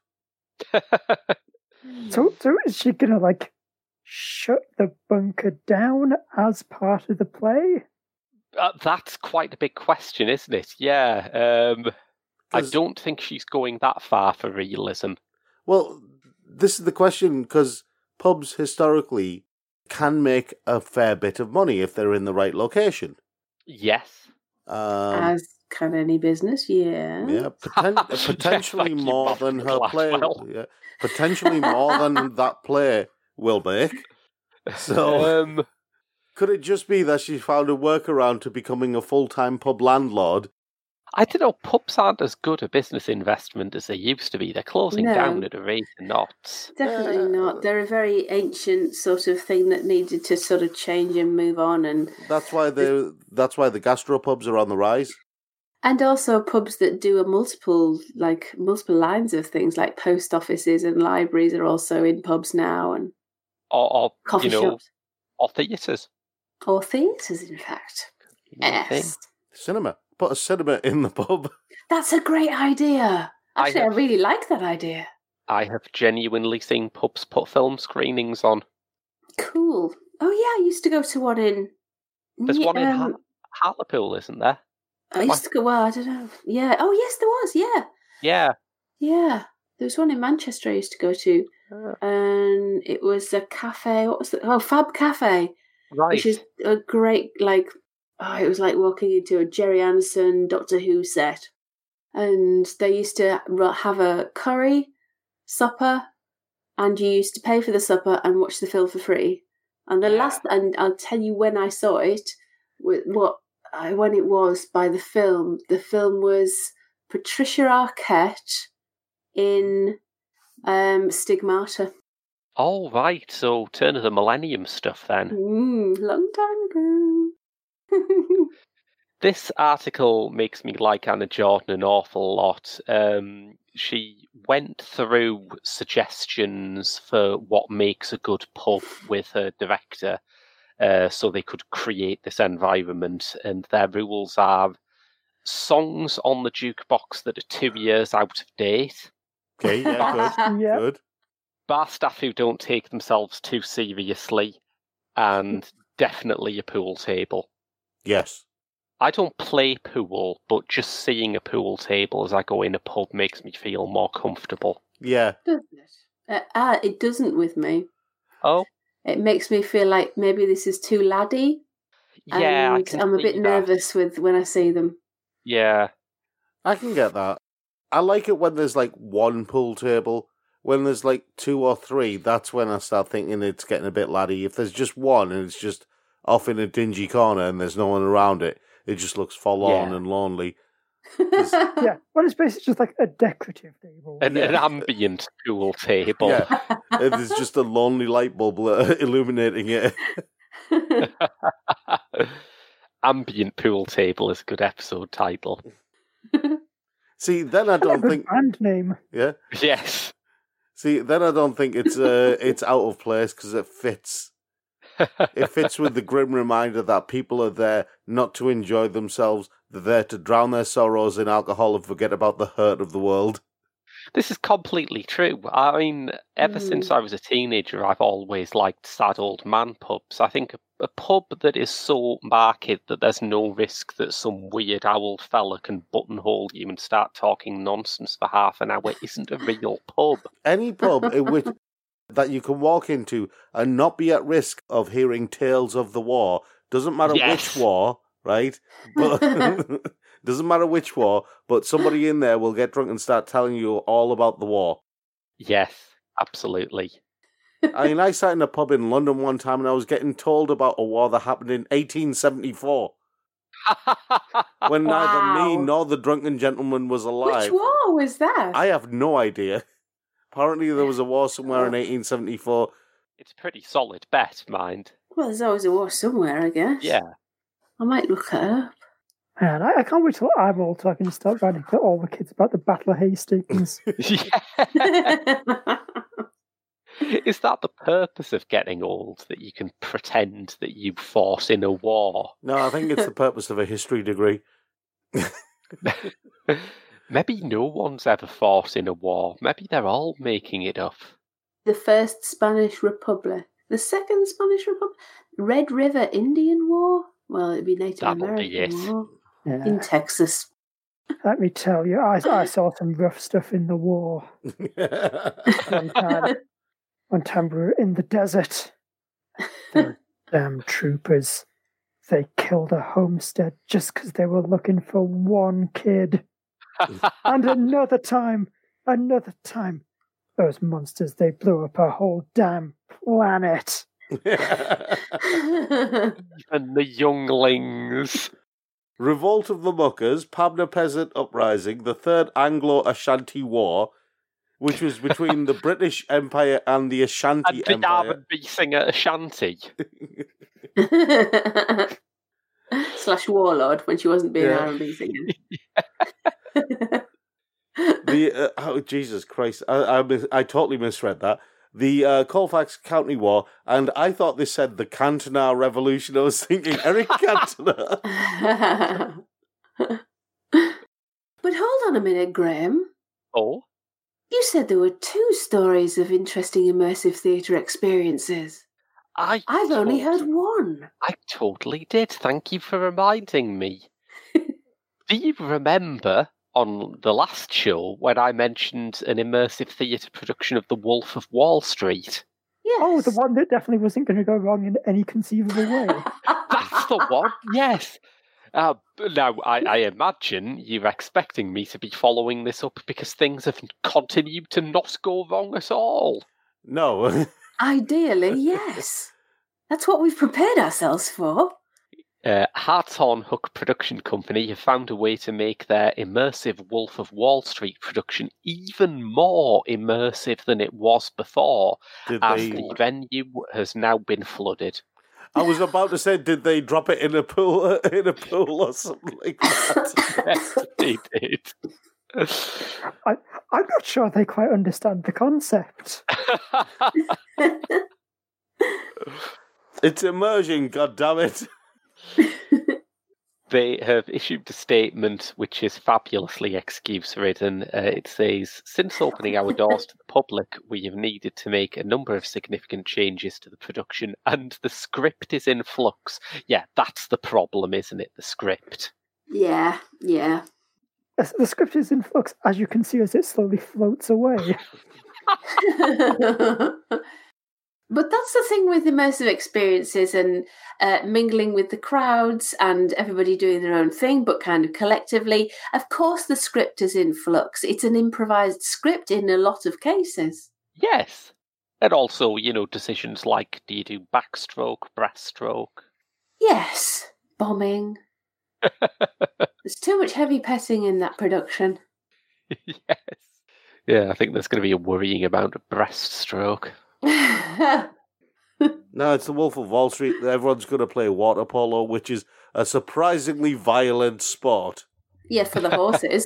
So, so is she gonna like shut the bunker down as part of the play? Uh, that's quite a big question, isn't it? Yeah. Um, I 'Cause- don't think she's going that far for realism. Well, this is the question, because pubs historically can make a fair bit of money if they're in the right location. Yes. Um, As can any business, yeah. yeah, poten- potentially Thank you, more Mark than her play. Glaswell. Yeah, potentially more than that play will make. So, Um, Could it just be that she found a workaround to becoming a full-time pub landlord? I don't know, pubs aren't as good a business investment as they used to be. They're closing No. down at a rate of knots. Definitely Uh, not. They're a very ancient sort of thing that needed to sort of change and move on, and That's why they. That's why the gastropubs are on the rise. and also pubs that do a multiple like multiple lines of things, like post offices and libraries are also in pubs now, and Or, or coffee you know, shops or theatres. or theatres, in fact. Yes, Cinema. Put a cinema in the pub. that's a great idea. I Actually, I, have- really like that idea. I have genuinely seen pubs put film screenings on. Cool. Oh yeah, I used to go to one in. There's Yeah, one in um, Har- Hartlepool, isn't there? I used to go. Well, I don't know. Yeah. Oh yes, there was. Yeah. Yeah. Yeah, there was one in Manchester I used to go to, Ah. and it was a cafe. What was it? Oh, Fab Cafe, Right. which is a great, like, oh, it was like walking into a Jerry Anderson Doctor Who set. And they used to ru- have a curry supper, and you used to pay for the supper and watch the film for free. And the Yeah. last, and I'll tell you when I saw it, with what I, when it was by the film. The film was Patricia Arquette in um, Stigmata. Oh, right. So, turn of the millennium stuff then. Mm, long time ago. This article makes me like Anna Jordan an awful lot. Um, she went through suggestions for what makes a good pub with her director, uh, so they could create this environment. And their rules are songs on the jukebox that are two years out of date, Okay, yeah, good. Yeah. Good. bar staff who don't take themselves too seriously, and definitely a pool table. Yes. I don't play pool, but just seeing a pool table as I go in a pub makes me feel more comfortable. Yeah. Doesn't it? Uh, ah, it doesn't with me. Oh, It makes me feel like maybe this is too laddie. yeah, I and can I'm a see bit that. nervous with when I see them. Yeah, I can get that. I like it when there's like one pool table. When there's like two or three, that's when I start thinking it's getting a bit laddie. If there's just one and it's just off in a dingy corner and there's no one around it, it just looks forlorn Yeah. and lonely. Yeah, well, it's basically just like a decorative table. an, an Yeah. ambient pool table. Yeah. There's just a lonely light bulb uh, illuminating it. Ambient pool table is a good episode title. See, then I That's a don't good think. brand name. Yeah. Yes. See, then I don't think it's uh, it's out of place because it fits. It fits with the grim reminder that people are there not to enjoy themselves. They're there to drown their sorrows in alcohol and forget about the hurt of the world. This is completely true. I mean, ever Mm. since I was a teenager, I've always liked sad old man pubs. I think a, a pub that is so market that there's no risk that some weird old fella can buttonhole you and start talking nonsense for half an hour isn't a real pub. Any pub in which that you can walk into and not be at risk of hearing tales of the war. Doesn't matter Yes. which war, right? But doesn't matter which war, but somebody in there will get drunk and start telling you all about the war. Yes, absolutely. I mean, I sat in a pub in London one time and I was getting told about a war that happened in eighteen seventy-four when neither me Wow. nor the drunken gentleman was alive. Which war was that? I have no idea. Apparently, there was a war somewhere in eighteen seventy-four. It's a pretty solid bet, mind. Well, there's always a war somewhere, I guess. Yeah. I might look it up. Man, I, I can't wait till I'm old so I can start writing to all the kids about the Battle of Hastings. Yeah. Is that the purpose of getting old, that you can pretend that you fought in a war? No, I think it's the purpose of a history degree. Maybe no one's ever fought in a war. Maybe they're all making it up. The First Spanish Republic. The Second Spanish Republic. Red River Indian War? Well, it'd be Native That'll be American it. War. Yeah. In Texas. Let me tell you, I, I saw some rough stuff in the war. One time, one time we were in the desert. The damn troopers. They killed a homestead just because they were looking for one kid. And another time, another time, those monsters, they blew up a whole damn planet. And the younglings. Revolt of the Muckers, Pabna Peasant Uprising, the Third Anglo-Ashanti War, which was between the British Empire and the Ashanti and the Empire. R and B singer Ashanti. Slash Warlord when she wasn't being Yeah. R and B singer. the uh, oh Jesus Christ! I I, mis- I totally misread that. The uh, Colfax County War, and I thought this said the Cantona Revolution. I was thinking Eric Cantona. But hold on a minute, Graham. Oh? You said there were two stories of interesting immersive theatre experiences. I I've only tot- heard one. I totally did. Thank you for reminding me. Do you remember on the last show when I mentioned an immersive theatre production of The Wolf of Wall Street? Yes. Oh, the one that definitely wasn't going to go wrong in any conceivable way. That's the one, yes. Uh, now, I, I imagine you're expecting me to be following this up because things have continued to not go wrong at all. No. Ideally, yes. That's what we've prepared ourselves for. Uh, Hartshorn Hook Production Company have found a way to make their immersive Wolf of Wall Street production even more immersive than it was before, Did as they? the venue has now been flooded. I was about to say, did they drop it in a pool, in a pool or something like that? Yes, they did. I, I'm not sure they quite understand the concept. It's immersion, goddammit. They have issued a statement which is fabulously excuse-ridden. Uh, it says, since opening our doors to the public, we have needed to make a number of significant changes to the production, and the script is in flux. Yeah, that's the problem, isn't it? The script. Yeah, yeah. The, the script is in flux, as you can see as it slowly floats away. But that's the thing with immersive experiences and uh, mingling with the crowds and everybody doing their own thing, but kind of collectively. Of course, the script is in flux. It's an improvised script in a lot of cases. Yes. And also, you know, decisions like, do you do backstroke, breaststroke? Yes, bombing. There's too much heavy petting in that production. Yes. Yeah, I think there's going to be a worrying amount of breaststroke. No, it's the Wolf of Wall Street. Everyone's going to play water polo, which is a surprisingly violent sport. Yeah, for the horses.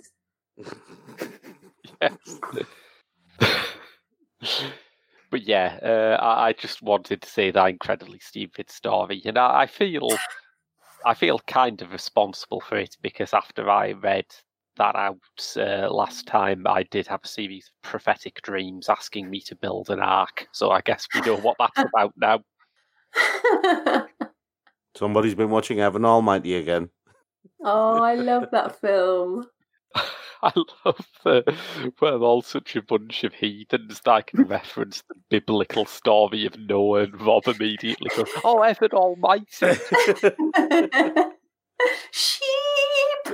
Yes. But yeah, uh, I, I just wanted to say that incredibly stupid story, and I, I feel, I feel kind of responsible for it because after I read that out uh, last time, I did have a series of prophetic dreams asking me to build an ark. So I guess we know what that's about now. Somebody's been watching Evan Almighty again. Oh, I love that film. I love that we're all such a bunch of heathens that I can reference the biblical story of Noah, and Rob immediately goes, "Oh, Evan Almighty!" Sheep!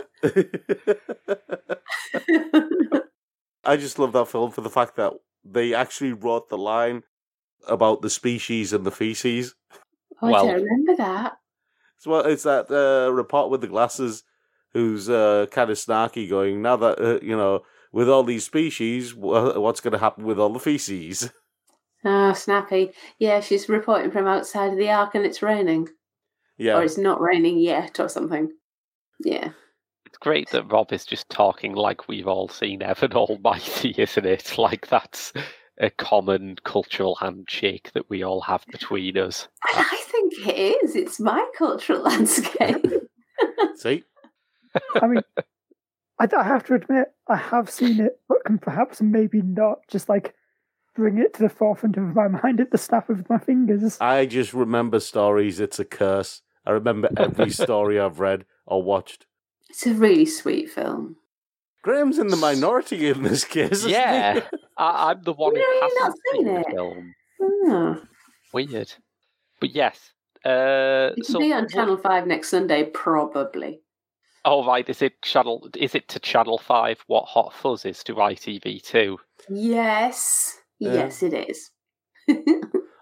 I just love that film for the fact that they actually wrote the line about the species and the feces. Oh, Well- I don't remember that. It's, well, it's that uh, report with the glasses who's uh, kind of snarky going, now that, uh, you know, with all these species, wh- what's going to happen with all the feces? Oh, snappy. Yeah, she's reporting from outside of the ark and it's raining. Yeah. Or it's not raining yet or something. Yeah. It's great that Rob is just talking like we've all seen Evan Almighty, isn't it? Like that's a common cultural handshake that we all have between us. I think it is. It's my cultural landscape. See? I mean, I, I have to admit, I have seen it, but can perhaps maybe not just like bring it to the forefront of my mind at the snap of my fingers. I just remember stories. It's a curse. I remember every story I've read or watched. It's a really sweet film. Graham's in the minority in this case. isn't he? Yeah, I, I'm the one No, who you've hasn't not seen seen the it. film. Oh. Weird. But yes. Uh, It'll so be on what- Channel five next Sunday, probably. Oh right, is it channel? Is it to Channel Five what Hot Fuzz is to I T V Two? Yes. Yeah. Yes, it is.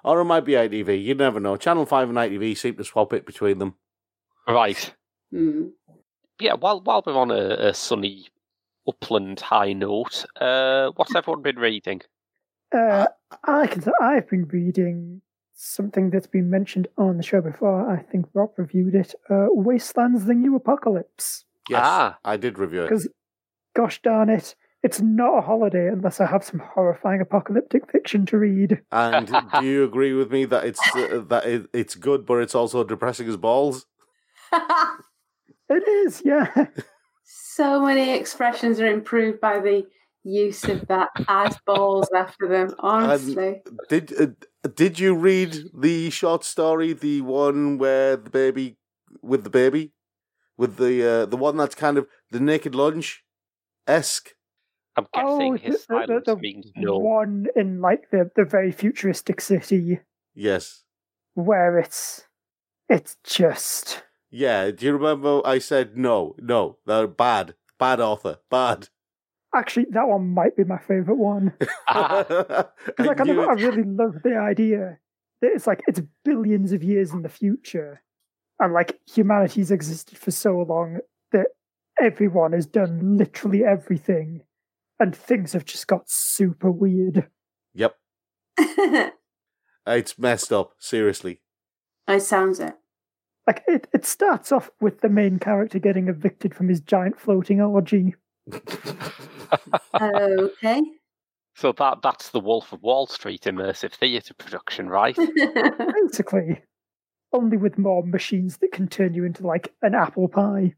Or it might be I T V. You never know. Channel five and I T V seem to swap it between them. Right. Mm. Yeah, while while we're on a, a sunny upland high note, uh, what's everyone been reading? Uh, I can. I've been reading something that's been mentioned on the show before. I think Rob reviewed it. Uh, Wastelands: The New Apocalypse. Yes, Ah. I did review it. Because, gosh darn it, it's not a holiday unless I have some horrifying apocalyptic fiction to read. And do you agree with me that it's uh, that it, it's good, but it's also depressing as balls? It is, yeah. So many expressions are improved by the use of that as balls after them, honestly. And did uh, did you read the short story, the one where the baby with the baby, with the uh, the one that's kind of the Naked Lunch esque? I'm guessing Oh, his the, the, silence the, means the no. one in like the, the very futuristic city Yes. where it's it's just Yeah. Do you remember I said no, no, they're bad, bad author, bad. actually that one might be my favorite one. Ah, Because I like, I, knew I it. really love the idea that it's like it's billions of years in the future, and like humanity's existed for so long that everyone has done literally everything, and things have just got super weird. Yep. It's messed up. Seriously. It sounds it. Like it, it starts off with the main character getting evicted from his giant floating orgy. Okay. so that that's the Wolf of Wall Street immersive theatre production, right? Basically, only with more machines that can turn you into like an apple pie.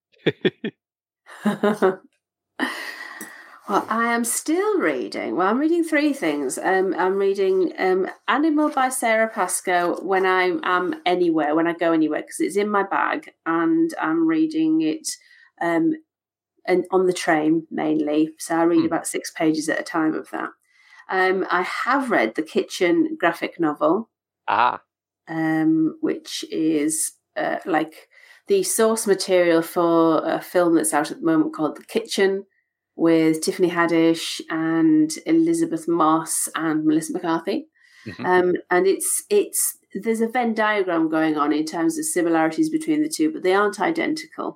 Well, I am still reading. Well, I'm reading three things. Um, I'm reading um, Animal by Sarah Pascoe when I am anywhere, when I go anywhere, because it's in my bag, and I'm reading it um, and on the train mainly. So I read Hmm. about six pages at a time of that. Um, I have read the Kitchen graphic novel, ah, um, which is uh, like the source material for a film that's out at the moment called The Kitchen, with Tiffany Haddish and Elizabeth Moss and Melissa McCarthy. mhm. Um, and it's it's there's a Venn diagram going on in terms of similarities between the two, but they aren't identical.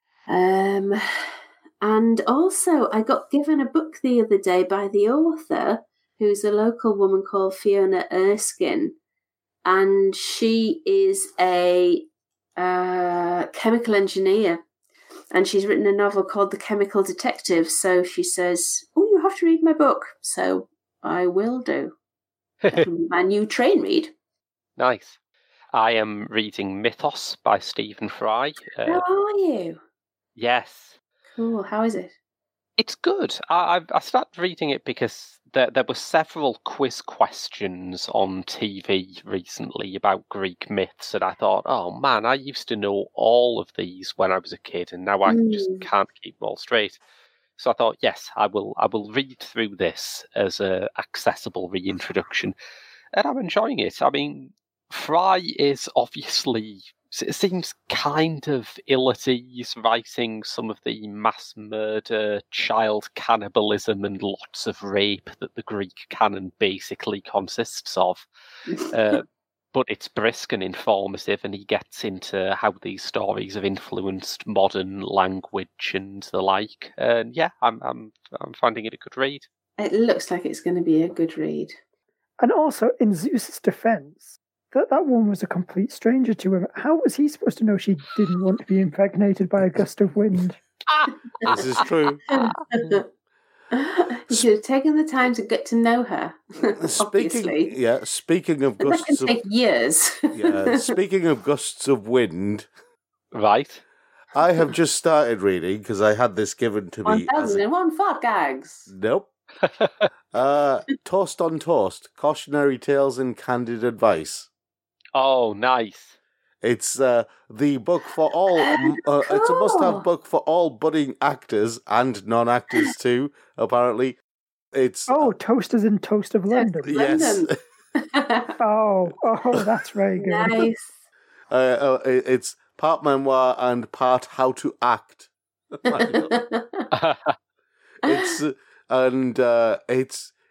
Um, and also, I got given a book the other day by the author, who's a local woman called Fiona Erskine, and she is a uh, chemical engineer. And she's written a novel called The Chemical Detective. So she says, oh, you have to read my book. So I will do. That'll be my new train read. Nice. I am reading Mythos by Stephen Fry. Uh, How are you? yes. Cool. How is it? It's good. I, I I started reading it because there there were several quiz questions on T V recently about Greek myths, and I thought, oh man, I used to know all of these when I was a kid, and now I just Mm. can't keep them all straight. So I thought, yes, I will. I will read through this as a accessible reintroduction, and I'm enjoying it. I mean, Fry is obviously. It seems kind of ill at ease writing some of the mass murder, child cannibalism, and lots of rape that the Greek canon basically consists of. Uh, but it's brisk and informative, and he gets into how these stories have influenced modern language and the like. And yeah, I'm I'm I'm finding it a good read. It looks like it's going to be a good read. And also, in Zeus's defense, that that woman was a complete stranger to him. How was he supposed to know she didn't want to be impregnated by a gust of wind? This is true. You should have taken the time to get to know her. Speaking, Obviously. yeah. Speaking of But that can gusts of take years. yeah, speaking of gusts of wind, Right? I have just started reading because I had this given to me. As a, 1001 Fart Gags. nope. Uh, Toast on Toast: Cautionary Tales and Candid Advice. Oh, nice. It's uh, the book for all. m- Uh, It's a Cool. must-have book for all budding actors and non-actors too. Apparently, it's Oh, Toasters in Toast of London. yes. London. Oh, oh, that's very good. Nice. Uh, uh, it- it's part memoir and part how to act. It's uh, and uh, it's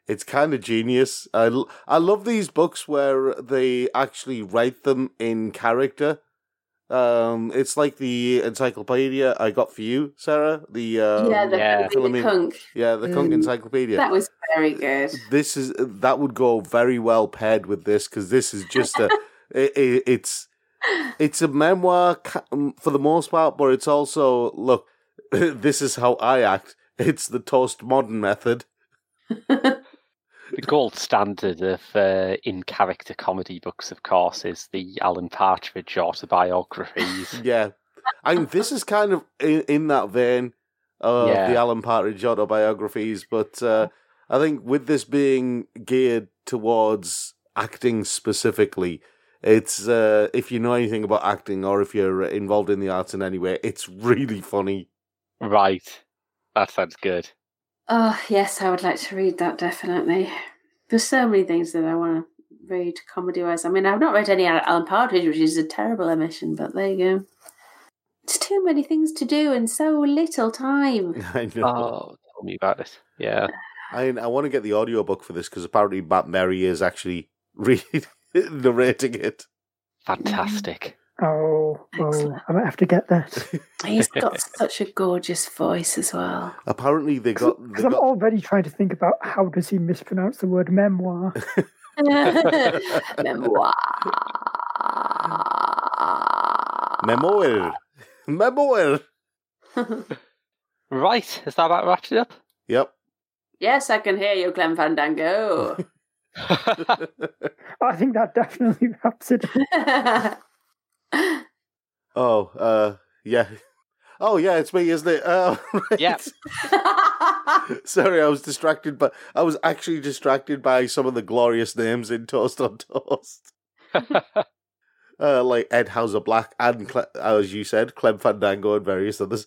It's kind of genius. I, l- I love these books where they actually write them in character. Um, it's like the encyclopedia I got for you, Sarah. The um, yeah, the, yeah. the, the Kunk. yeah, the Kunk Mm. encyclopedia. That was very good. This is that would go very well paired with this because this is just a it, it, it's it's a memoir ca- for the most part, but it's also look. This is how I act. It's the postmodern method. The gold standard of uh, in-character comedy books, of course, is the Alan Partridge autobiographies. Yeah, I mean, this is kind of in, in that vein of Yeah. the Alan Partridge autobiographies, but uh, I think with this being geared towards acting specifically, it's uh, if you know anything about acting or if you're involved in the arts in any way, it's really funny. Right. That sounds good. Oh, yes, I would like to read that, definitely. There's so many things that I want to read comedy-wise. I mean, I've not read any Alan Partridge, which is a terrible omission, but there you go. It's too many things to do and so little time. I know. Oh, tell me about it. Yeah. I I want to get the audiobook for this because apparently Matt Merry is actually read, narrating it. Fantastic. Oh, oh, Excellent. I might have to get that. He's got such a gorgeous voice as well. Apparently they got they Because I'm got already trying to think about how does he mispronounce the word memoir. Memoir. memoir, memoir. Right. Is that about wrapped it up? Yep. Yes, I can hear you, Clem Fandango. I think that definitely wraps it up. Oh, uh, yeah. Oh, yeah, it's me, isn't it? Uh, right. Yeah. Sorry, I was distracted, but I was actually distracted by some of the glorious names in Toast on Toast. uh, like Ed Hauser Black and, Cle- as you said, Clem Fandango and various others.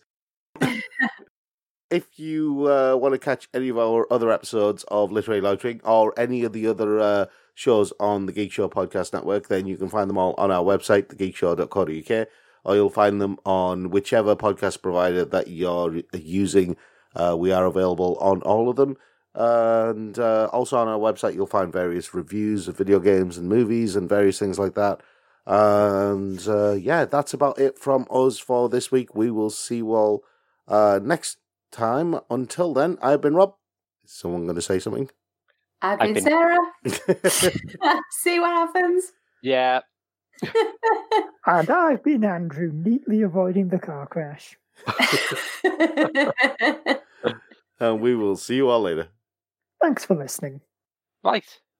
If you uh, want to catch any of our other episodes of Literary Loitering or any of the other uh, shows on the Geek Show Podcast Network, then you can find them all on our website, the geek show dot co dot uk, or you'll find them on whichever podcast provider that you're using. Uh, we are available on all of them. And uh, also on our website, you'll find various reviews of video games and movies and various things like that. And uh, yeah, that's about it from us for this week. We will see you all uh, next time. Until then, I've been Rob. Is someone going to say something? I've I've been been- Sarah. See what happens. Yeah. And I've been Andrew, neatly avoiding the car crash. And we will see you all later. Thanks for listening. Right.